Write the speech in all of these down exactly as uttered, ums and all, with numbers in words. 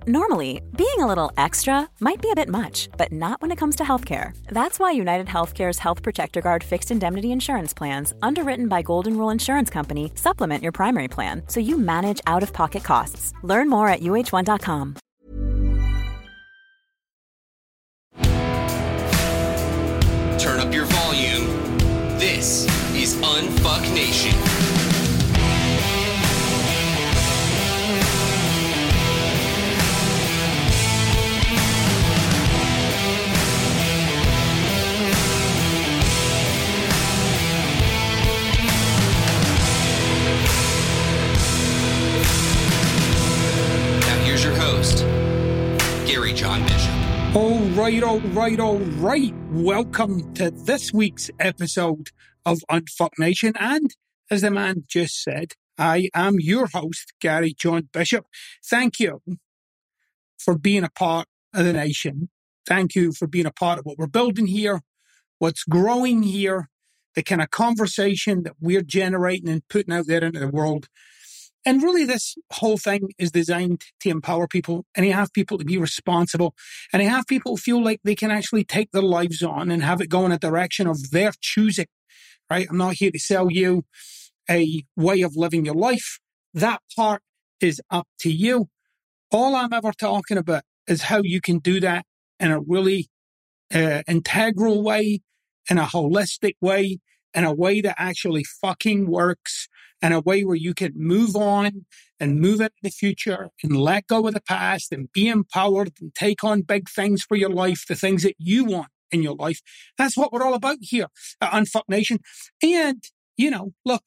Normally, being a little extra might be a bit much, but not when it comes to healthcare. That's why United Healthcare's Health Protector Guard fixed indemnity insurance plans, underwritten by Golden Rule Insurance Company, supplement your primary plan so you manage out-of-pocket costs. Learn more at U H one dot com. Turn up your volume. This is Unfuck Nation. Here's your host, Gary John Bishop. All right, all right, all right. Welcome to this week's episode of Unfuck Nation. And as the man just said, I am your host, Gary John Bishop. Thank you for being a part of the nation. Thank you for being a part of what we're building here, what's growing here, the kind of conversation that we're generating and putting out there into the world. And really, this whole thing is designed to empower people, and you have people to be responsible, and you have people feel like they can actually take their lives on and have it go in a direction of their choosing, right? I'm not here to sell you a way of living your life. That part is up to you. All I'm ever talking about is how you can do that in a really uh, integral way, in a holistic way, in a way that actually fucking works, in a way where you can move on and move into the future and let go of the past and be empowered and take on big things for your life, the things that you want in your life. That's what we're all about here at Unfuck Nation. And, you know, look,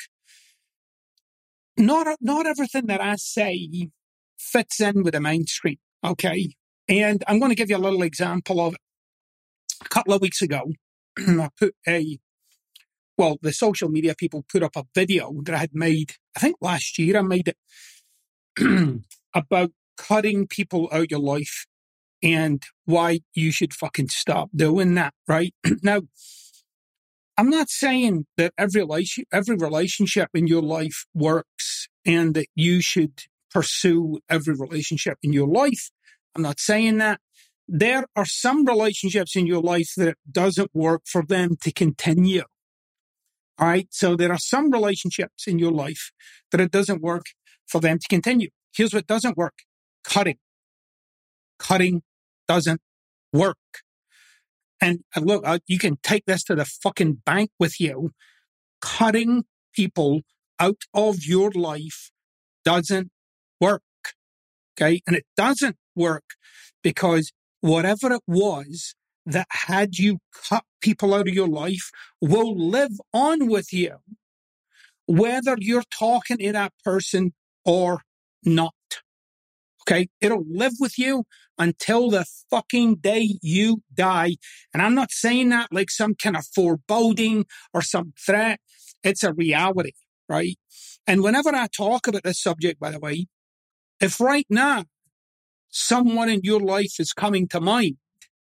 not, not everything that I say fits in with the mainstream, okay? And I'm going to give you a little example of it. A couple of weeks ago, I put a Well, the social media people put up a video that I had made, I think last year I made it, about cutting people out of your life and why you should fucking stop doing that, right? Now, I'm not saying that every relation, every relationship in your life works and that you should pursue every relationship in your life. I'm not saying that. There are some relationships in your life that it doesn't work for them to continue. All right. So there are some relationships in your life that it doesn't work for them to continue. Here's what doesn't work. Cutting. Cutting doesn't work. And look, you can take this to the fucking bank with you. Cutting people out of your life doesn't work. Okay. And it doesn't work because whatever it was that had you cut people out of your life will live on with you, whether you're talking to that person or not. Okay? It'll live with you until the fucking day you die. And I'm not saying that like some kind of foreboding or some threat. It's a reality, right? And whenever I talk about this subject, by the way, if right now someone in your life is coming to mind,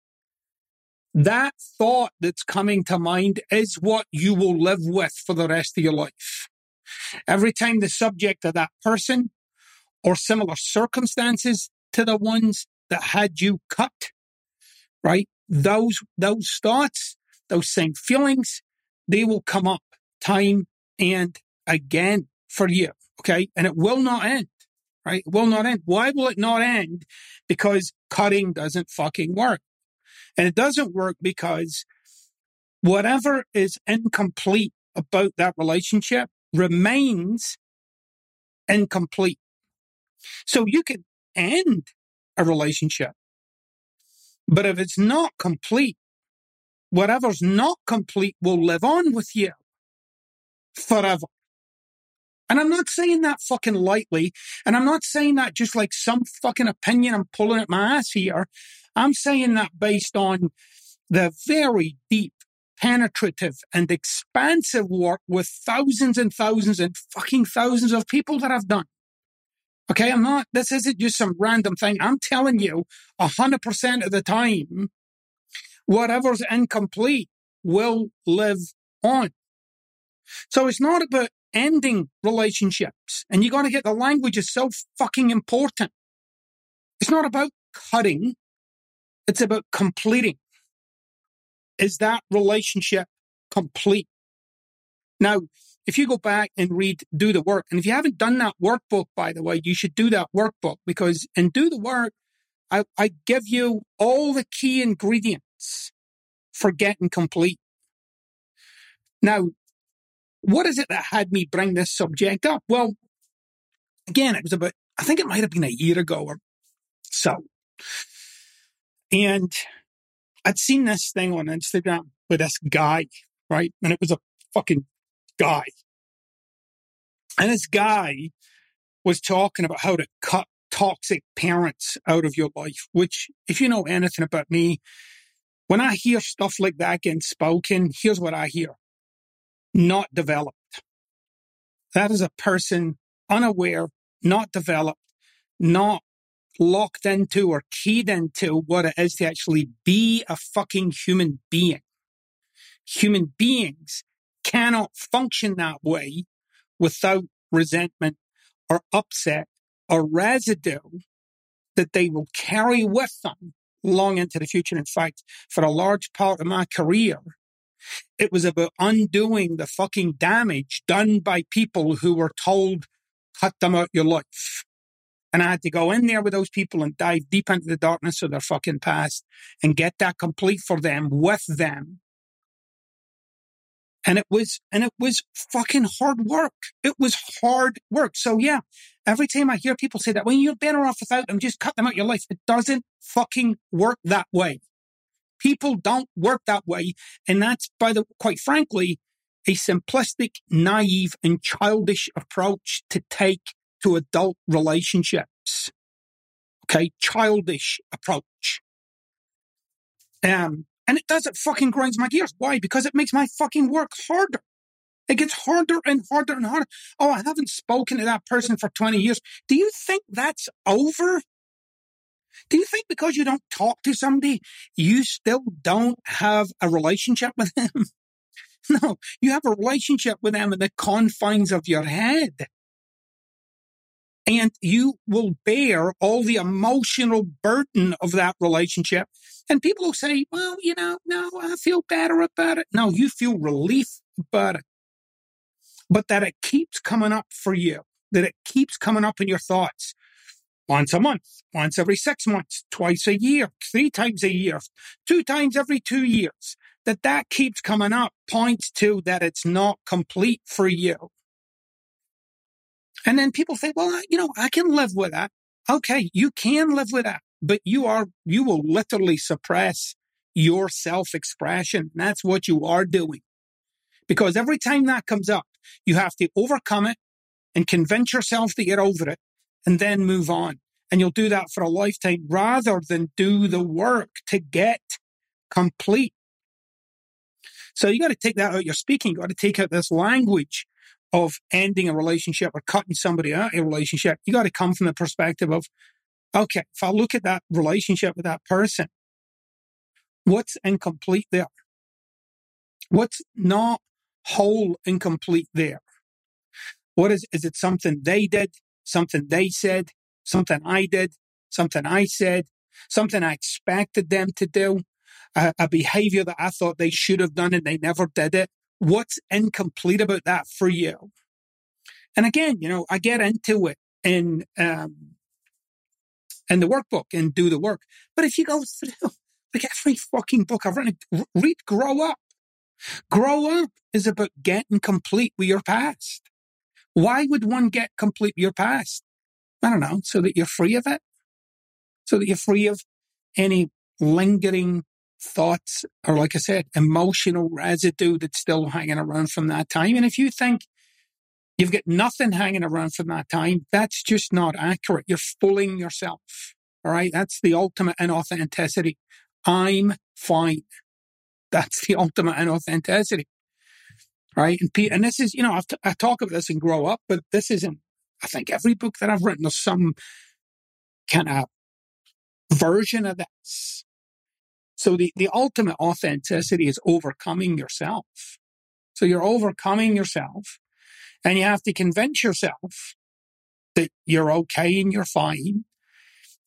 that thought that's coming to mind is what you will live with for the rest of your life. Every time the subject of that person or similar circumstances to the ones that had you cut, right? Those, those thoughts, those same feelings, they will come up time and again for you, okay? And it will not end, right? It will not end. Why will it not end? Because cutting doesn't fucking work. And it doesn't work because whatever is incomplete about that relationship remains incomplete. So you can end a relationship, but if it's not complete, whatever's not complete will live on with you forever. And I'm not saying that fucking lightly, and I'm not saying that just like some fucking opinion I'm pulling at my ass here. I'm saying that based on the very deep, penetrative, and expansive work with thousands and thousands and fucking thousands of people that I've done. Okay, I'm not, this isn't just some random thing. I'm telling you, one hundred percent of the time, whatever's incomplete will live on. So it's not about ending relationships. And you got to get the language is so fucking important. It's It's not about cutting. It's about completing. Is that relationship complete? Now, if you go back and read Do the Work, and if you haven't done that workbook, by the way, you should do that workbook, because in Do the Work, I, I give you all the key ingredients for getting complete. Now, what is it that had me bring this subject up? Well, again, it was about, I think it might have been a year ago or so. And I'd seen this thing on Instagram with this guy, right? And it was a fucking guy. And this guy was talking about how to cut toxic parents out of your life, which, if you know anything about me, when I hear stuff like that getting spoken, here's what I hear. Not developed. That is a person unaware, not developed, not locked into or keyed into what it is to actually be a fucking human being. Human beings cannot function that way without resentment or upset or residue that they will carry with them long into the future. In fact, for a large part of my career, it was about undoing the fucking damage done by people who were told, cut them out your life. And I had to go in there with those people and dive deep into the darkness of their fucking past and get that complete for them, with them. And it was, and it was fucking hard work. It was hard work. So yeah, every time I hear people say that, well, you're better off without them, just cut them out your life. It doesn't fucking work that way. People don't work that way. And that's, by the, quite frankly, a simplistic, naive, and childish approach to take to adult relationships. Okay? Childish approach. Um, and it does, it fucking grinds my gears. Why? Because it makes my fucking work harder. It gets harder and harder and harder. Oh, I haven't spoken to that person for twenty years. Do you think that's over? Do you think because you don't talk to somebody, you still don't have a relationship with them? No, you have a relationship with them in the confines of your head. And you will bear all the emotional burden of that relationship. And people will say, well, you know, no, I feel better about it. No, you feel relief about it. But that it keeps coming up for you, that it keeps coming up in your thoughts. Once a month, once every six months, twice a year, three times a year, two times every two years, that that keeps coming up points to that it's not complete for you. And then people think, well, you know, I can live with that. Okay, you can live with that, but you are, you will literally suppress your self-expression. And that's what you are doing. Because every time that comes up, you have to overcome it and convince yourself that you're over it and then move on. And you'll do that for a lifetime rather than do the work to get complete. So you got to take that out. You're speaking, you got to take out this language of ending a relationship or cutting somebody out of a relationship. You got to come from the perspective of, okay, if I look at that relationship with that person, what's incomplete there? What's not whole and complete there? What is, is it something they did, something they said, something I did, something I said, something I expected them to do, a, a behavior that I thought they should have done and they never did it? What's incomplete about that for you? And again, you know, I get into it in, um, in the workbook and Do the Work. But if you go through, like every fucking book I've written, read Grow Up. Grow Up is about getting complete with your past. Why would one get complete with your past? I don't know, so that you're free of it? So that you're free of any lingering thoughts, or like I said, emotional residue that's still hanging around from that time. And if you think you've got nothing hanging around from that time, that's just not accurate. You're fooling yourself. All right. That's the ultimate inauthenticity. I'm fine. That's the ultimate inauthenticity. Right. And Pete, and this is, you know, I've t- I talk about this and Grow Up, but this isn't, I think every book that I've written, there's some kind of version of this. So the, the ultimate authenticity is overcoming yourself. So you're overcoming yourself and you have to convince yourself that you're okay and you're fine.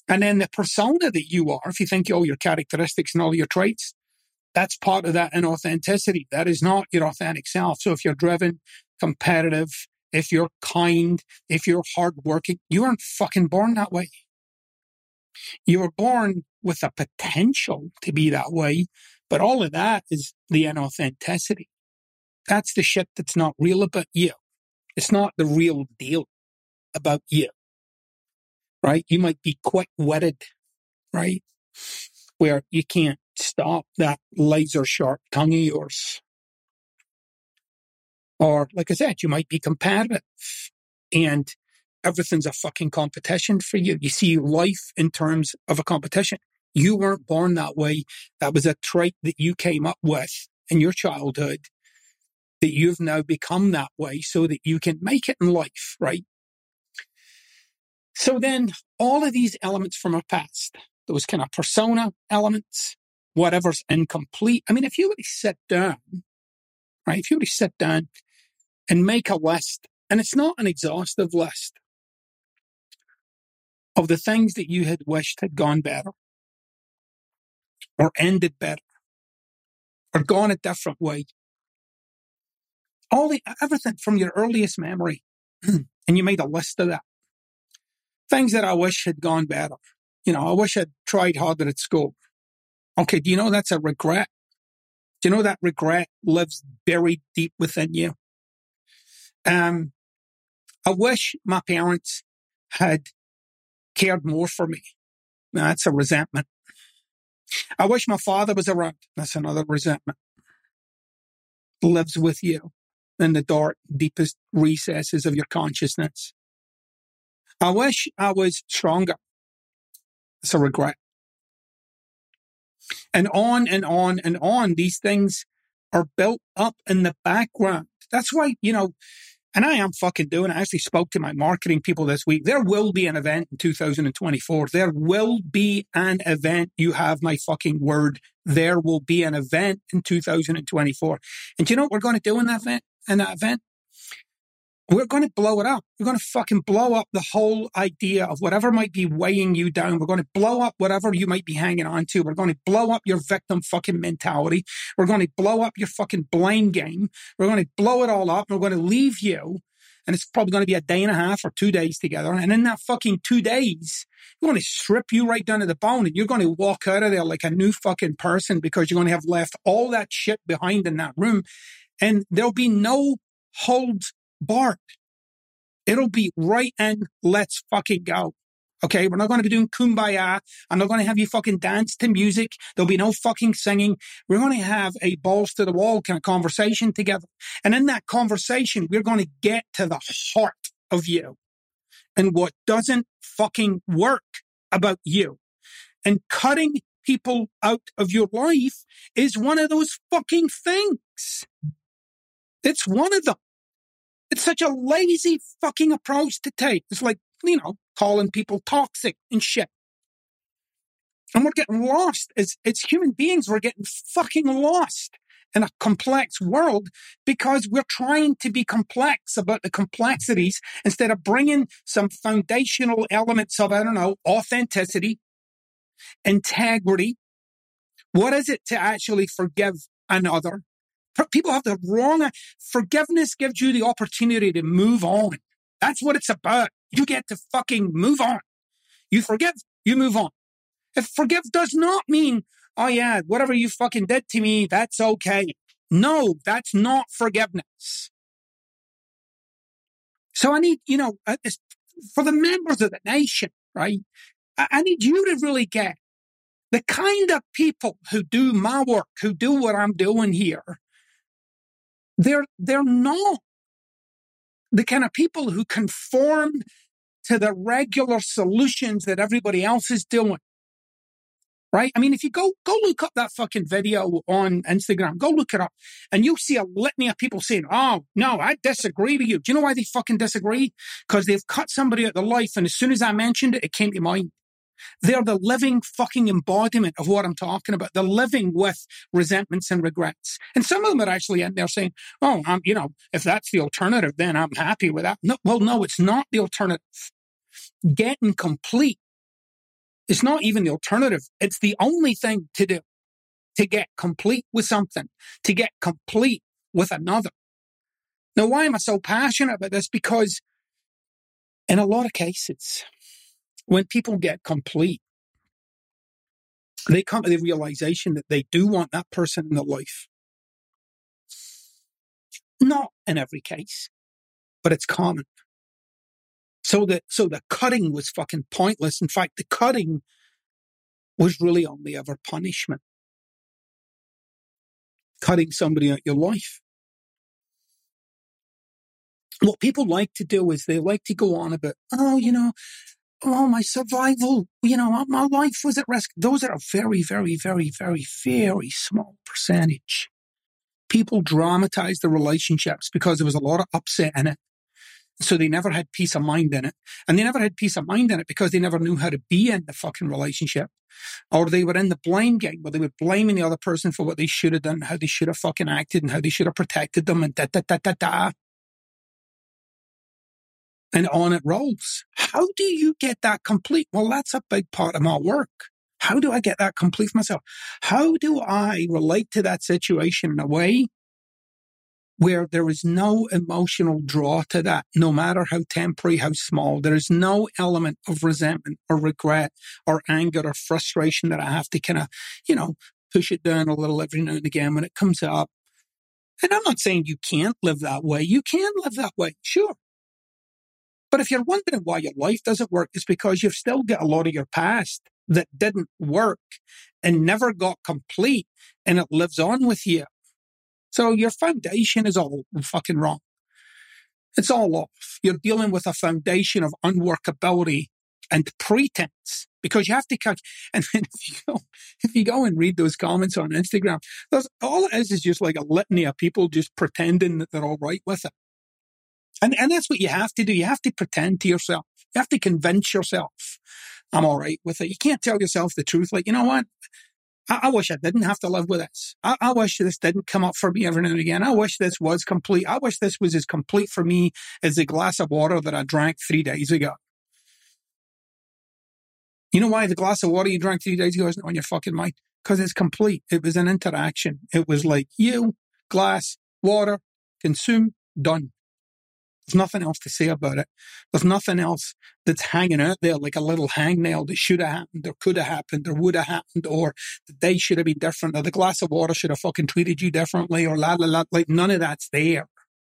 And then the persona that you are, if you think all your characteristics and all your traits, that's part of that inauthenticity. That is not your authentic self. So if you're driven, competitive, if you're kind, if you're hardworking, you aren't fucking born that way. You were born with a potential to be that way, but all of that is the inauthenticity. That's the shit that's not real about you. It's not the real deal about you, right? You might be quick-witted, right? Where you can't stop that laser-sharp tongue of yours. Or, like I said, you might be competitive and everything's a fucking competition for you. You see life in terms of a competition. You weren't born that way. That was a trait that you came up with in your childhood, that you've now become that way so that you can make it in life, right? So then all of these elements from our past, those kind of persona elements, whatever's incomplete. I mean, if you really sit down, right? If you really sit down and make a list, and it's not an exhaustive list of the things that you had wished had gone better or ended better or gone a different way. All the, everything from your earliest memory, and you made a list of that. Things that I wish had gone better. You know, I wish I'd tried harder at school. Okay, do you know that's a regret? Do you know that regret lives buried deep within you? Um, I wish my parents had cared more for me. Now, that's a resentment. I wish my father was around. That's another resentment. Lives with you in the dark, deepest recesses of your consciousness. I wish I was stronger. It's a regret. And on and on and on, these things are built up in the background. That's why, you know, and I am fucking doing it. I actually spoke to my marketing people this week. There will be an event in two thousand twenty-four. There will be an event. You have my fucking word. There will be an event in two thousand twenty-four. And do you know what we're going to do in that event? In that event? We're going to blow it up. We're going to fucking blow up the whole idea of whatever might be weighing you down. We're going to blow up whatever you might be hanging on to. We're going to blow up your victim fucking mentality. We're going to blow up your fucking blame game. We're going to blow it all up. And we're going to leave you. And it's probably going to be a day and a half or two days together. And in that fucking two days, we're going to strip you right down to the bone. And you're going to walk out of there like a new fucking person because you're going to have left all that shit behind in that room. And there'll be no holds barred. It'll be right in, let's fucking go. Okay, we're not going to be doing kumbaya. I'm not going to have you fucking dance to music. There'll be no fucking singing. We're going to have a balls to the wall kind of conversation together. And in that conversation, we're going to get to the heart of you and what doesn't fucking work about you. And cutting people out of your life is one of those fucking things. It's one of them. It's such a lazy fucking approach to take. It's like, you know, calling people toxic and shit. And we're getting lost. As, as human beings, we're getting fucking lost in a complex world because we're trying to be complex about the complexities instead of bringing some foundational elements of, I don't know, authenticity, integrity. What is it to actually forgive another? People have the wrong, forgiveness gives you the opportunity to move on. That's what it's about. You get to fucking move on. You forgive, you move on. If forgive does not mean, oh yeah, whatever you fucking did to me, that's okay. No, that's not forgiveness. So I need, you know, for the members of the nation, right? I need you to really get the kind of people who do my work, who do what I'm doing here. They're, they're not the kind of people who conform to the regular solutions that everybody else is doing. Right? I mean, if you go, go look up that fucking video on Instagram, go look it up and you'll see a litany of people saying, oh, no, I disagree with you. Do you know why they fucking disagree? Because they've cut somebody out of their life. And as soon as I mentioned it, it came to mind. They're the living fucking embodiment of what I'm talking about. They're living with resentments and regrets. And some of them are actually in there saying, oh, I'm, you know, if that's the alternative, then I'm happy with that. No, well, no, it's not the alternative. Getting complete It's not even the alternative. It's the only thing to do to get complete with something, to get complete with another. Now, why am I so passionate about this? Because in a lot of cases, when people get complete, they come to the realization that they do want that person in their life. Not in every case, but it's common. So the, so the cutting was fucking pointless. In fact, the cutting was really only ever punishment. Cutting somebody out your life. What people like to do is they like to go on about, oh, you know, oh, my survival, you know, my life was at risk. Those are a very, very, very, very, very small percentage. People dramatize the relationships because there was a lot of upset in it. So they never had peace of mind in it. And they never had peace of mind in it because they never knew how to be in the fucking relationship. Or they were in the blame game where they were blaming the other person for what they should have done, how they should have fucking acted and how they should have protected them and da da da da da. And on it rolls. How do you get that complete? Well, that's a big part of my work. How do I get that complete for myself? How do I relate to that situation in a way where there is no emotional draw to that, no matter how temporary, how small? There is no element of resentment or regret or anger or frustration that I have to kind of, you know, push it down a little every now and again when it comes up. And I'm not saying you can't live that way. You can live that way, sure. But if you're wondering why your life doesn't work, it's because you've still got a lot of your past that didn't work and never got complete, and it lives on with you. So your foundation is all fucking wrong. It's all off. You're dealing with a foundation of unworkability and pretense because you have to catch. And then if you go, if you go and read those comments on Instagram, there's, all it is is just like a litany of people just pretending that they're all right with it. And, and that's what you have to do. You have to pretend to yourself. You have to convince yourself, I'm all right with it. You can't tell yourself the truth. Like, you know what? I, I wish I didn't have to live with this. I, I wish this didn't come up for me every now and again. I wish this was complete. I wish this was as complete for me as the glass of water that I drank three days ago. You know why the glass of water you drank three days ago isn't on your fucking mind? Because it's complete. It was an interaction. It was like you, glass, water, consume, done. There's nothing else to say about it. There's nothing else that's hanging out there like a little hangnail that should have happened or could have happened or would have happened or the day should have been different or the glass of water should have fucking treated you differently or la la la. Like none of that's there.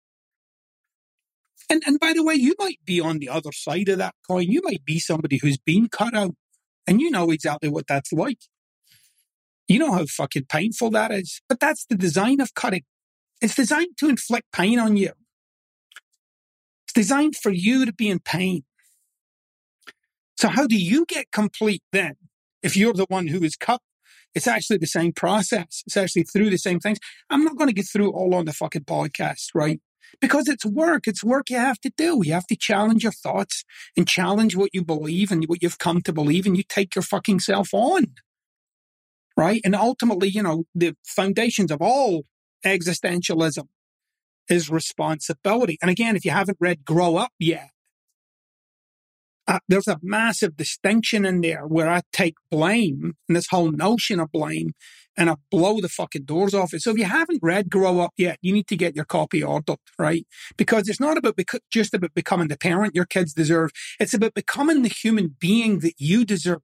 And and by the way, you might be on the other side of that coin. You might be somebody who's been cut out and you know exactly what that's like. You know how fucking painful that is. But that's the design of cutting. It's designed to inflict pain on you. It's designed for you to be in pain. So how do you get complete then? If you're the one who is cut, it's actually the same process. It's actually through the same things. I'm not going to get through it all on the fucking podcast, right? Because it's work. It's work you have to do. You have to challenge your thoughts and challenge what you believe and what you've come to believe, and you take your fucking self on, right? And ultimately, you know, the foundations of all existentialism is responsibility. And again, if you haven't read Grow Up yet, uh, there's a massive distinction in there where I take blame and this whole notion of blame and I blow the fucking doors off it. So if you haven't read Grow Up yet, you need to get your copy ordered, right? Because it's not about bec- just about becoming the parent your kids deserve. It's about becoming the human being that you deserve.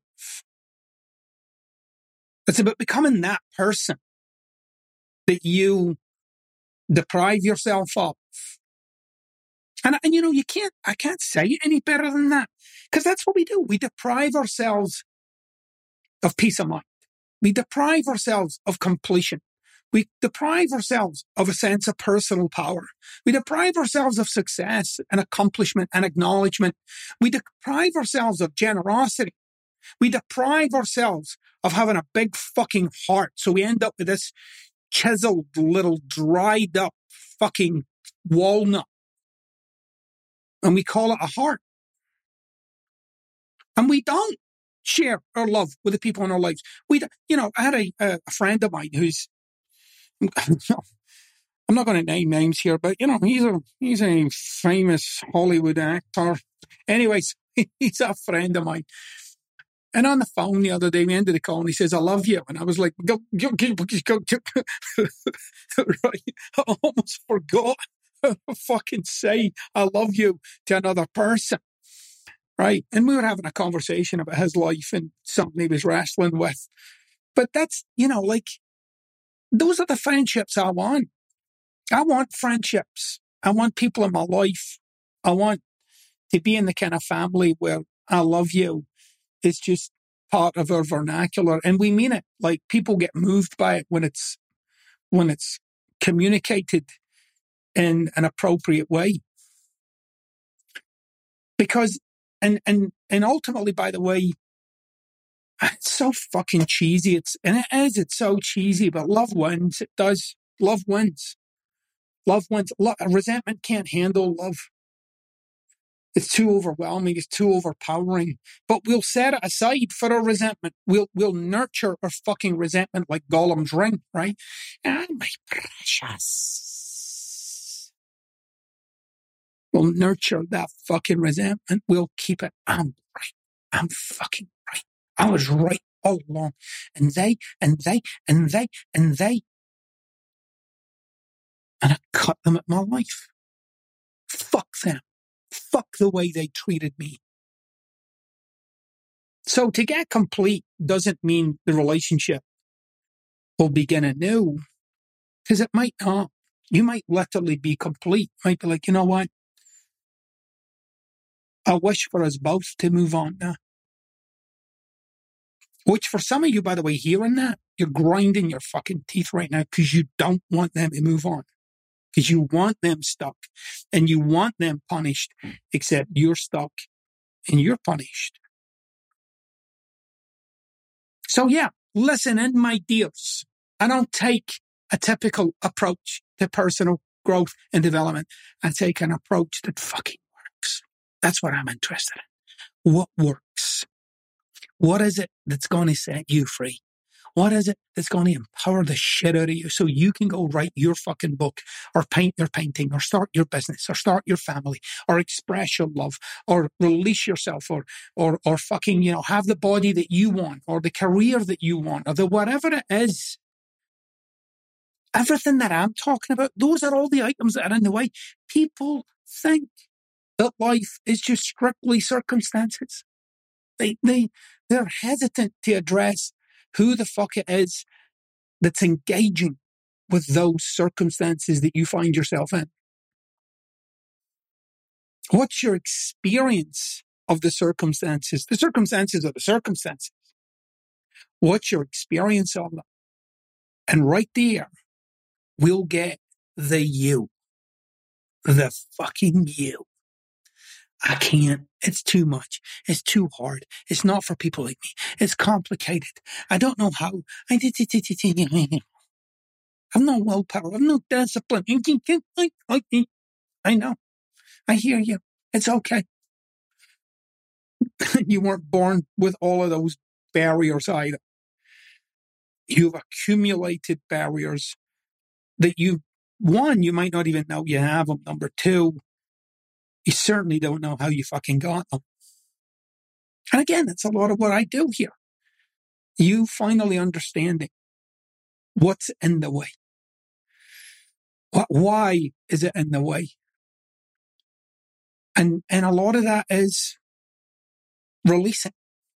It's about becoming that person that you deprive yourself of. And, and you know, you can't, I can't say it any better than that. Because that's what we do. We deprive ourselves of peace of mind. We deprive ourselves of completion. We deprive ourselves of a sense of personal power. We deprive ourselves of success and accomplishment and acknowledgement. We deprive ourselves of generosity. We deprive ourselves of having a big fucking heart. So we end up with this chiseled little dried up fucking walnut. And we call it a heart. And we don't share our love with the people in our lives. We, you know, I had a, a friend of mine who's, I'm not going to name names here, but you know, he's a, he's a famous Hollywood actor. Anyways, he's a friend of mine. And on the phone the other day, we ended the call and he says, I love you. And I was like, go, go, go, go, go. Right? I almost forgot how to fucking say I love you to another person. Right? And we were having a conversation about his life and something he was wrestling with. But that's, you know, like, those are the friendships I want. I want friendships. I want people in my life. I want to be in the kind of family where I love you. It's just part of our vernacular, and we mean it. Like, people get moved by it when it's when it's communicated in an appropriate way. Because, and and and ultimately, by the way, it's so fucking cheesy. It's and it is. It's so cheesy, but love wins. It does. Love wins. Love wins. Lo- resentment can't handle love. It's too overwhelming. It's too overpowering. But we'll set it aside for our resentment. We'll we'll nurture our fucking resentment like Gollum's ring, right? And my precious. We'll nurture that fucking resentment. We'll keep it. I'm right. I'm fucking right. I was right all along. And they, and they, and they, and they. And I cut them at my life. Fuck them. Fuck the way they treated me. So to get complete doesn't mean the relationship will begin anew, because it might not. You might literally be complete. Might be like, you know what? I wish for us both to move on now. Which for some of you, by the way, hearing that, you're grinding your fucking teeth right now because you don't want them to move on. Because you want them stuck and you want them punished, except you're stuck and you're punished. So yeah, listen in, my dears. I don't take a typical approach to personal growth and development. I take an approach that fucking works. That's what I'm interested in. What works? What is it that's going to set you free? What is it that's going to empower the shit out of you so you can go write your fucking book or paint your painting or start your business or start your family or express your love or release yourself or, or, or fucking, you know, have the body that you want or the career that you want or the whatever it is. Everything that I'm talking about, those are all the items that are in the way. People think that life is just strictly circumstances. They, they, they're hesitant to address who the fuck it is that's engaging with those circumstances that you find yourself in. What's your experience of the circumstances? The circumstances are the circumstances. What's your experience of them? And right there, we'll get the you. The fucking you. I can't. It's too much. It's too hard. It's not for people like me. It's complicated. I don't know how. I have no willpower. I have no discipline. I know. I hear you. It's okay. You weren't born with all of those barriers either. You've accumulated barriers that you, one, you might not even know you have them. Number two, you certainly don't know how you fucking got them. And again, that's a lot of what I do here. You finally understanding what's in the way. Why is it in the way? And, and a lot of that is releasing.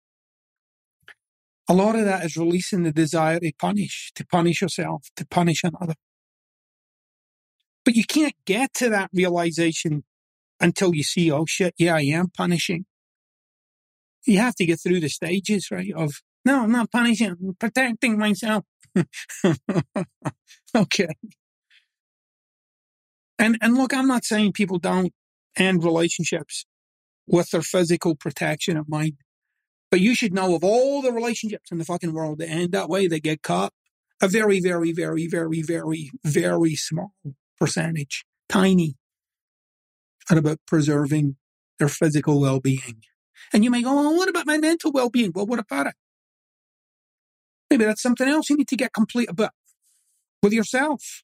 A lot of that is releasing the desire to punish, to punish yourself, to punish another. But you can't get to that realization until you see, oh shit, yeah, I am punishing. You have to get through the stages, right? Of, no, I'm not punishing, I'm protecting myself. Okay. And and look, I'm not saying people don't end relationships with their physical protection in mind. But you should know of all the relationships in the fucking world that end that way, they get caught. A very, very, very, very, very, very small percentage, tiny, at about preserving their physical well-being. And you may go, oh, what about my mental well-being? Well, what about it? Maybe that's something else you need to get complete about with yourself.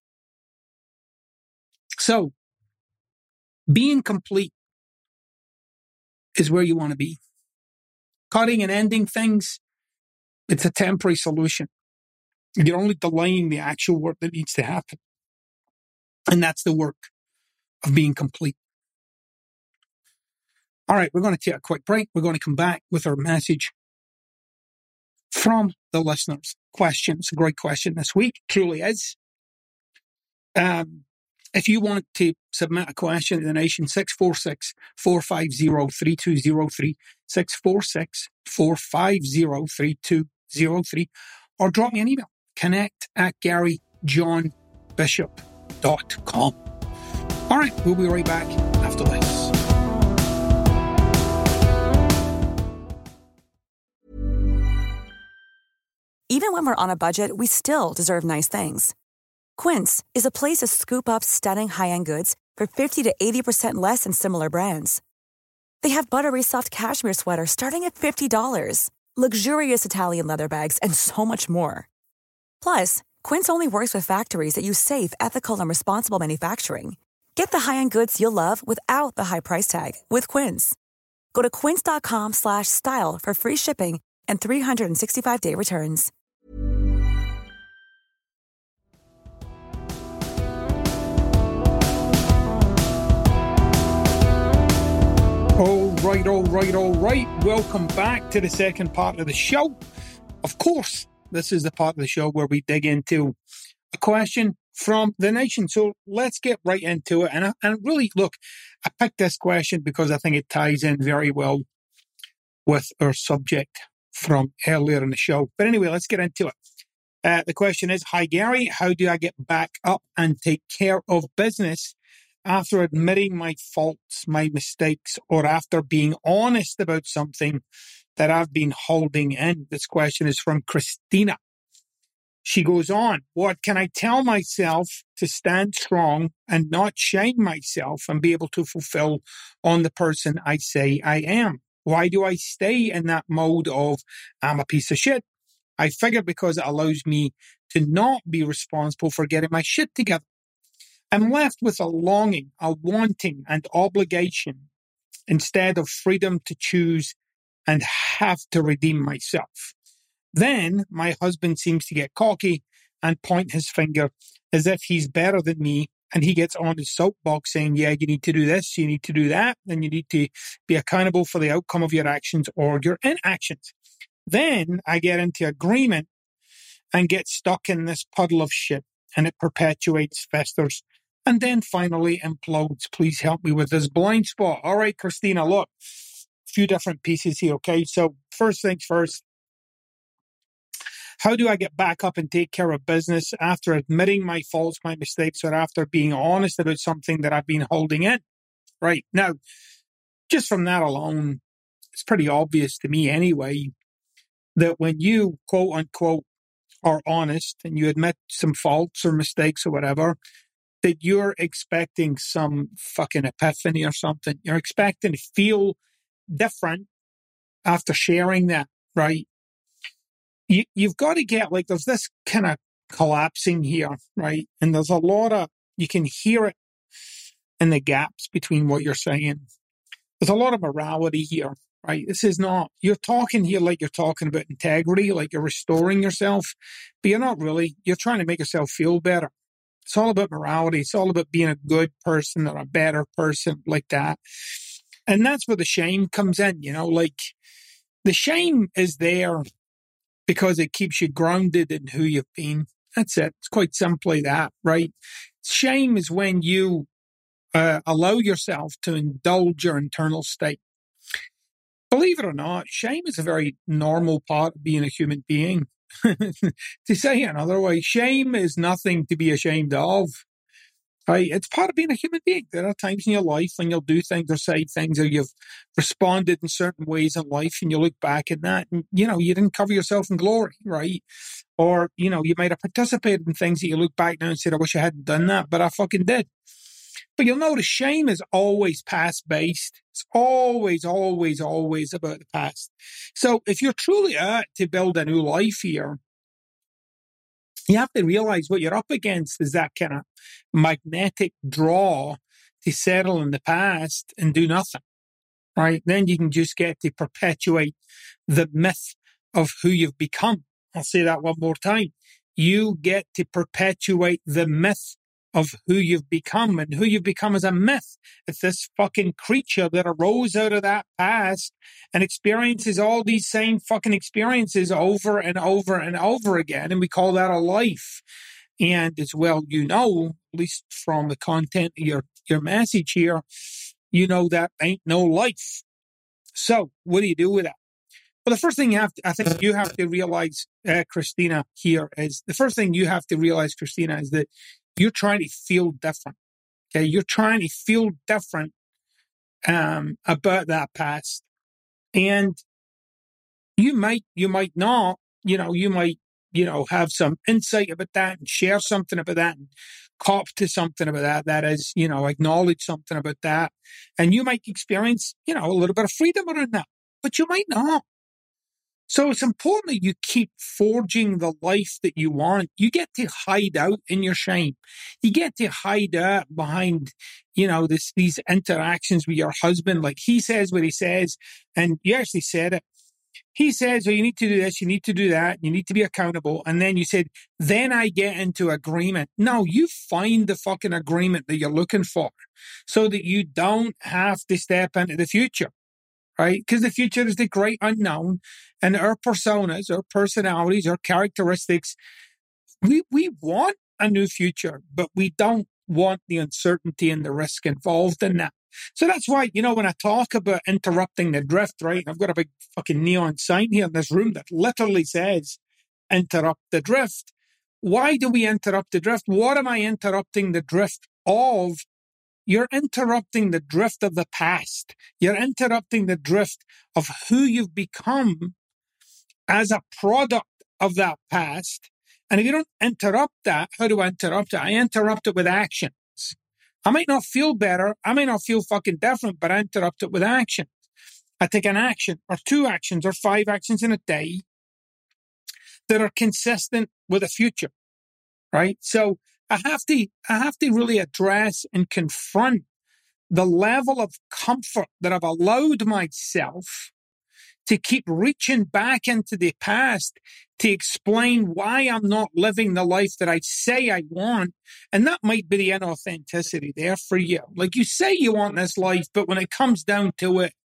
So, being complete is where you want to be. cutting and ending things, it's a temporary solution. You're only delaying the actual work that needs to happen. And that's the work of being complete. All right, we're going to take a quick break. We're going to come back with our message from the listeners' question. It's a great question this week. Truly is. Um, if you want to submit a question to the nation, six four six, four five zero, three two zero three, six four six, four five zero, three two zero three, or drop me an email, connect at gary john bishop dot com. All right, we'll be right back after this. Even when we're on a budget, we still deserve nice things. Quince is a place to scoop up stunning high-end goods for fifty to eighty percent less than similar brands. They have buttery soft cashmere sweaters starting at fifty dollars, luxurious Italian leather bags, and so much more. Plus, Quince only works with factories that use safe, ethical, and responsible manufacturing. Get the high-end goods you'll love without the high price tag with Quince. Go to quince.com slash style for free shipping and three sixty-five day returns. All right, all right, all right. Welcome back to the second part of the show. Of course, this is the part of the show where we dig into a question from the nation. So let's get right into it. And, I, and really, look, I picked this question because I think it ties in very well with our subject from earlier in the show. But anyway, let's get into it. Uh, the question is, hi, Gary, how do I get back up and take care of business after admitting my faults, my mistakes, or after being honest about something that I've been holding in? This question is from Christina. She goes on, what can I tell myself to stand strong and not shame myself and be able to fulfill on the person I say I am? Why do I stay in that mode of I'm a piece of shit? I figure because it allows me to not be responsible for getting my shit together. I'm left with a longing, a wanting, and obligation instead of freedom to choose and have to redeem myself. Then my husband seems to get cocky and point his finger as if he's better than me, and he gets on his soapbox saying, yeah, you need to do this, you need to do that, and you need to be accountable for the outcome of your actions or your inactions. Then I get into agreement and get stuck in this puddle of shit, and it perpetuates, festers, and then finally implodes. Please help me with this blind spot. All right, Christina, look, a few different pieces here, okay? So first things first, how do I get back up and take care of business after admitting my faults, my mistakes, or after being honest about something that I've been holding in? Right. Now, just from that alone, it's pretty obvious to me anyway, that when you, quote unquote, are honest and you admit some faults or mistakes or whatever, that you're expecting some fucking epiphany or something. You're expecting to feel different after sharing that, right? You, you've got to get, like, there's this kind of collapsing here, right? And there's a lot of, you can hear it in the gaps between what you're saying. There's a lot of morality here, right? This is not, you're talking here like you're talking about integrity, like you're restoring yourself, but you're not really. You're trying to make yourself feel better. It's all about morality. It's all about being a good person or a better person, like that. And that's where the shame comes in, you know, like the shame is there because it keeps you grounded in who you've been. That's it. It's quite simply that, right? Shame is when you uh, allow yourself to indulge your internal state. Believe it or not, shame is a very normal part of being a human being. To say it another way, shame is nothing to be ashamed of. Right? It's part of being a human being. There are times in your life when you'll do things or say things, or you've responded in certain ways in life, and you look back at that, and you know you didn't cover yourself in glory, right? Or you know you might have participated in things that you look back now and said, "I wish I hadn't done that," but I fucking did. But you'll notice shame is always past based. It's always, always, always about the past. So if you're truly out to build a new life here, you have to realize what you're up against is that kind of magnetic draw to settle in the past and do nothing. right? Then you can just get to perpetuate the myth of who you've become. I'll say that one more time. You get to perpetuate the myth of who you've become, and who you've become is a myth. It's this fucking creature that arose out of that past and experiences all these same fucking experiences over and over and over again. And we call that a life. And as well, you know, at least from the content of your, your message here, you know that ain't no life. So what do you do with that? Well, the first thing you have to, I think you have to realize, uh, Christina, here is the first thing you have to realize, Christina, is that you're trying to feel different. Okay. You're trying to feel different, um, about that past. And you might, you might not, you know, you might, you know, have some insight about that and share something about that and cop to something about that. That is, you know, acknowledge something about that. And you might experience, you know, a little bit of freedom around that, but you might not. So it's important that you keep forging the life that you want. You get to hide out in your shame. You get to hide out behind, you know, this, these interactions with your husband. Like he says what he says, and you actually said it. He says, well, you need to do this, you need to do that, you need to be accountable. And then you said, then I get into agreement. No, you find the fucking agreement that you're looking for so that you don't have to step into the future. Right? Because the future is the great unknown, and our personas, our personalities, our characteristics, we, we want a new future, but we don't want the uncertainty and the risk involved in that. So that's why, you know, when I talk about interrupting the drift, right? I've got a big fucking neon sign here in this room that literally says, interrupt the drift. Why do we interrupt the drift? What am I interrupting the drift of? You're interrupting the drift of the past. You're interrupting the drift of who you've become as a product of that past. And if you don't interrupt that, how do I interrupt it? I interrupt it with actions. I might not feel better. I may not feel fucking different, but I interrupt it with actions. I take an action or two actions or five actions in a day that are consistent with the future, right? So I have to, I have to really address and confront the level of comfort that I've allowed myself to keep reaching back into the past to explain why I'm not living the life that I say I want. And that might be the inauthenticity there for you. Like you say you want this life, but when it comes down to it,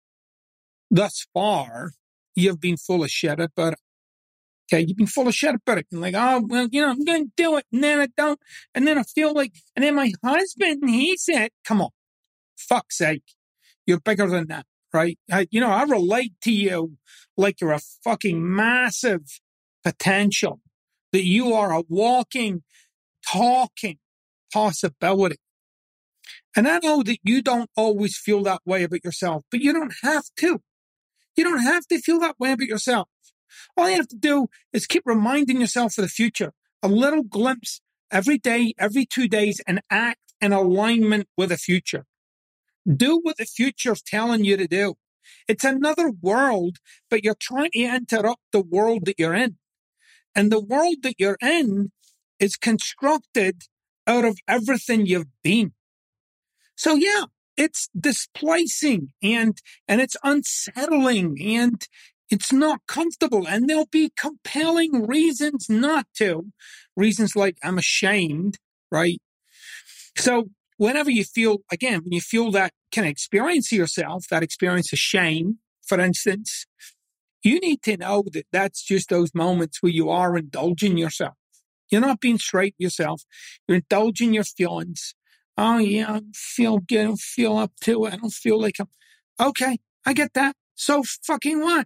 thus far, you've been full of shit about it. Okay, you've been full of shit about it. And like, oh, well, you know, I'm going to do it. And then I don't. And then I feel like, and then my husband, he said, come on, fuck's sake. You're bigger than that, right? I, you know, I relate to you like you're a fucking massive potential, that you are a walking, talking possibility. And I know that you don't always feel that way about yourself, but you don't have to. You don't have to feel that way about yourself. All you have to do is keep reminding yourself for the future, a little glimpse every day, every two days, and act in alignment with the future. Do what the future is telling you to do. It's another world, but you're trying to interrupt the world that you're in. And the world that you're in is constructed out of everything you've been. So yeah, it's displacing and, and it's unsettling and it's not comfortable, and there'll be compelling reasons not to. Reasons like I'm ashamed, right? So whenever you feel, again, when you feel that kind of experience of yourself, that experience of shame, for instance, you need to know that that's just those moments where you are indulging yourself. You're not being straight with yourself. You're indulging your feelings. Oh, yeah, I feel good. I don't feel up to it. I don't feel like I'm... Okay, I get that. So fucking what?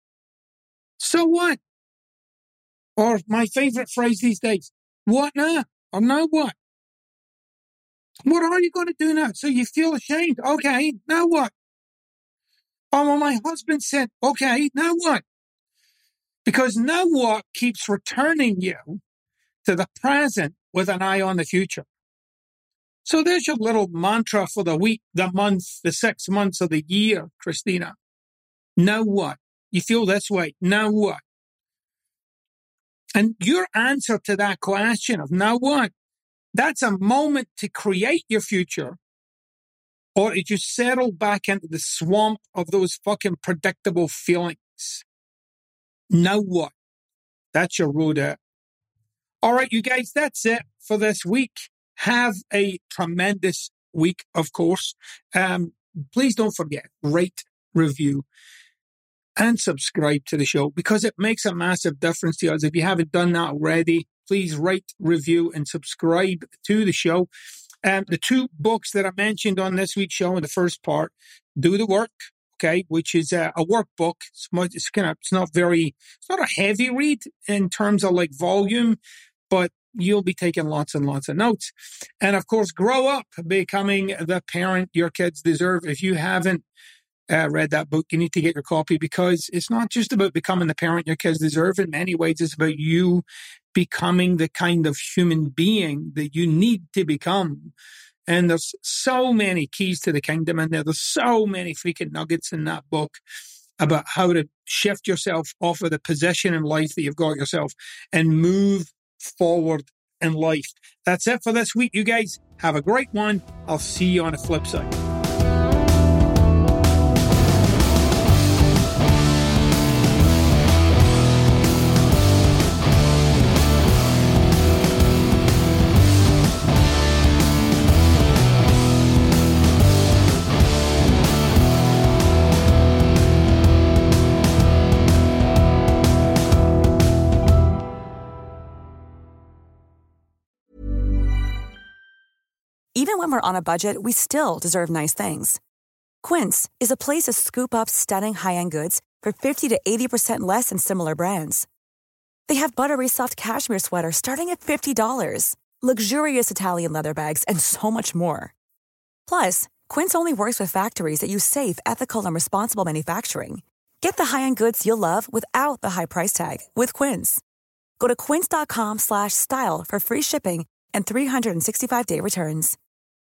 So what? Or my favorite phrase these days, what now? Or now what? What are you going to do now? So you feel ashamed. Okay, now what? Oh, well, my husband said, okay, now what? Because now what keeps returning you to the present with an eye on the future. So there's your little mantra for the week, the month, the six months of the year, Christina. Now what? You feel this way. Now what? And your answer to that question of now what? That's a moment to create your future Or did you settle back into the swamp of those fucking predictable feelings? Now what? That's your road out. All right, you guys, that's it for this week. Have a tremendous week, of course. Um, please don't forget, rate, review, and subscribe to the show because it makes a massive difference to us. If you haven't done that already, please rate, review, and subscribe to the show. Um, the two books that I mentioned on this week's show in the first part, Do the Work, okay, which is a, a workbook. It's, much, it's kind of, it's not very, it's not a heavy read in terms of like volume, but you'll be taking lots and lots of notes. And of course, Grow Up, Becoming the Parent Your Kids Deserve. If you haven't uh, read that book, you need to get your copy because it's not just about becoming the parent your kids deserve. In many ways, it's about you becoming the kind of human being that you need to become. And there's so many keys to the kingdom in there. There's so many freaking nuggets in that book about how to shift yourself off of the position in life that you've got yourself and move forward in life. That's it for this week, you guys. Have a great one. I'll see you on the flip side. Even when we're on a budget, we still deserve nice things. Quince is a place to scoop up stunning high-end goods for fifty to eighty percent less than similar brands. They have buttery soft cashmere sweaters starting at fifty dollars, luxurious Italian leather bags, and so much more. Plus, Quince only works with factories that use safe, ethical, and responsible manufacturing. Get the high-end goods you'll love without the high price tag with Quince. Go to quince.com slash style for free shipping and three sixty-five day returns.